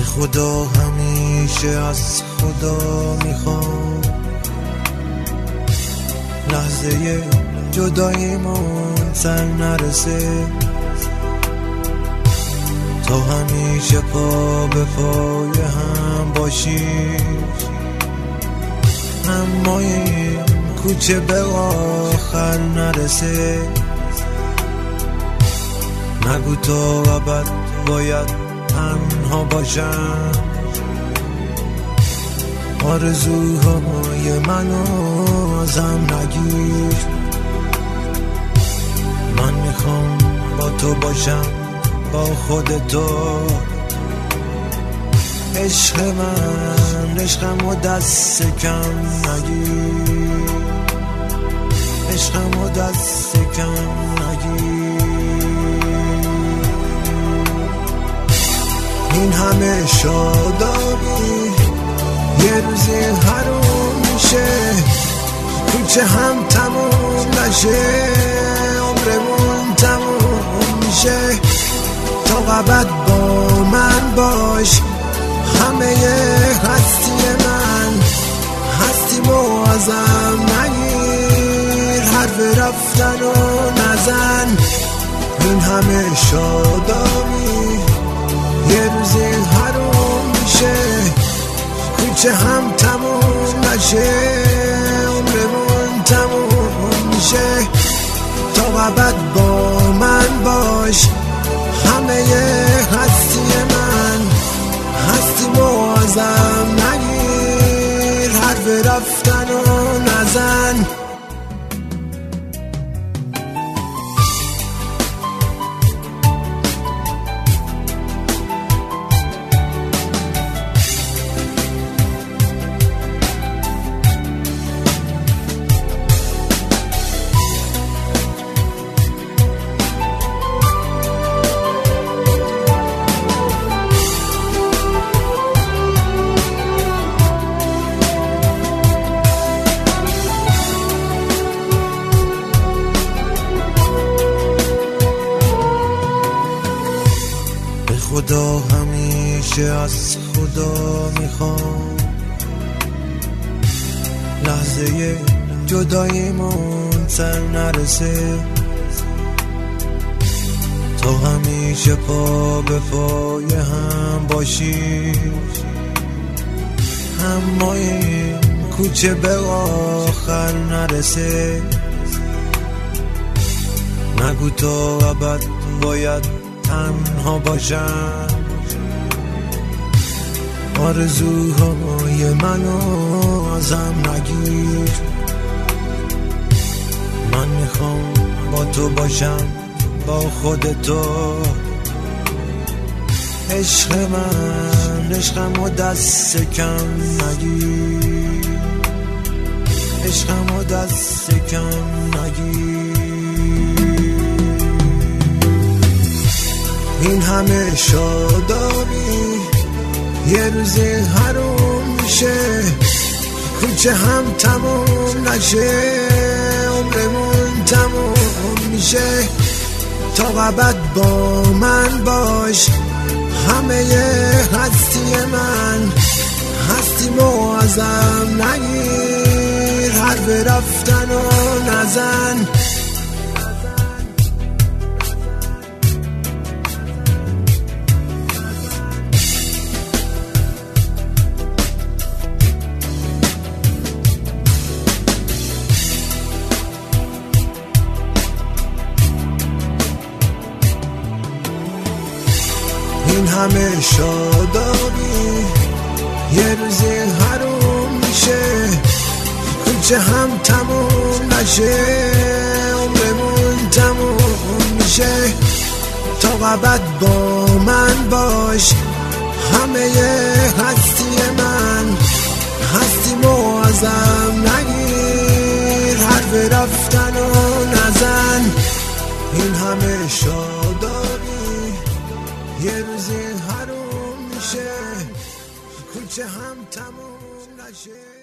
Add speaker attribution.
Speaker 1: خدا همیشه از خدا میخوام لحظه جداییمون سر نرسه، تا همیشه پا به پای هم باشیم، اما این کوچه به آخر نرسه. نگو تا ابد باید تنها باشم، آرزوهای منو ازم نگیر. من میخوام با تو باشم، با خودتو. عشق من عشقمو دست کم نگیر، عشقمو دست کم نگیر. این همه شادابی یه روزی حروم میشه، کوچه هم تموم نشه، عمرمون تموم میشه. تا ابد با من باش، همه هستی من، هستیمو ازم نگیر، حرف رفتن و نزن. این همه شادابی یه روزی حروم میشه، کوچه هم تموم نشه، عمرمون تموم میشه. تا ابد با من باش، همه هستی من، هستیمو ازم نگیر، حرف رفتن و نزن. خدا همیشه از خدا میخوام لحظه جداییمون سر نرسه، تا همیشه پا به پای هم باشیم، اما این کوچه به آخر نرسه. نگو تا ابد باید تنها باشم، آرزوهای منو ازم نگیر. من میخوام با تو باشم، با خودتو. عشق من عشقمو دست کم نگیر، عشقمو دست کم نگیر. این همه شادابی یه روزی حروم میشه، کوچه هم تموم نشه، عمرمون تموم میشه. تا ابد با من باش، همه هستی من، هستیمو ازم نگیر، حرف رفتن و نزن. این همه شادابی یه روزی حروم میشه، کوچه هم تموم نشه، عمرمون تموم میشه. تا ابد با من باش، همه هستی من، هستیمو ازم نگیر، حرف رفتن و نزن. این همه شادابی یه روزی حروم میشه، کوچه هم تموم نشه.